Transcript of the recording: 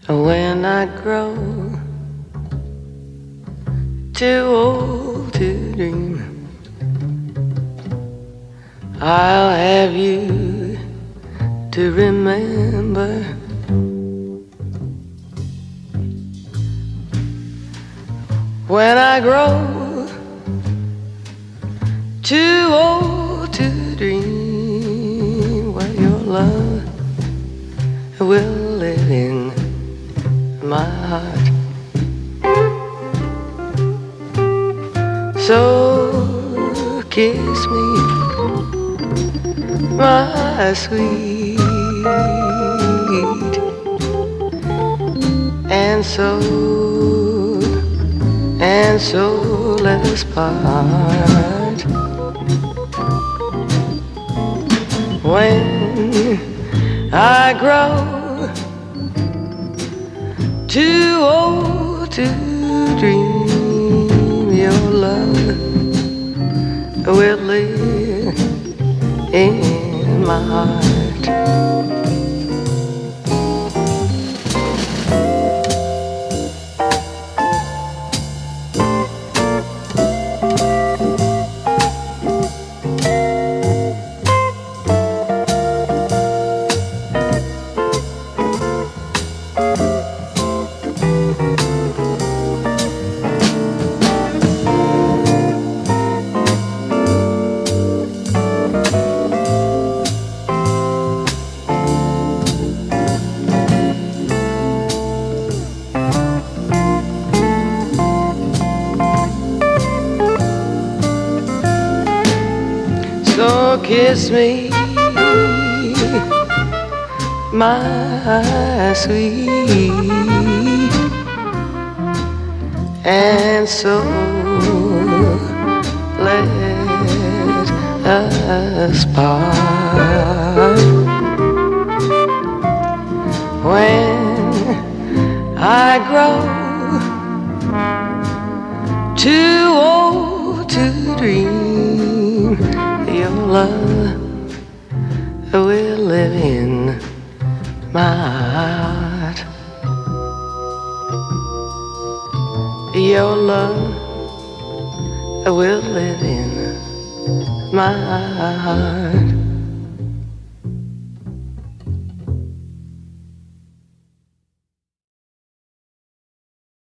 When I grow too old to dream, I'll have you to remember. When I grow too old to dream, well, your love will live in my heart. So kiss me, my sweet, and so let us part. When I grow too old to dream, your love will live in my heart. So kiss me, my sweet, and so let us part. When I grow too old to dream, your love will live in my heart. Your love will live in my heart.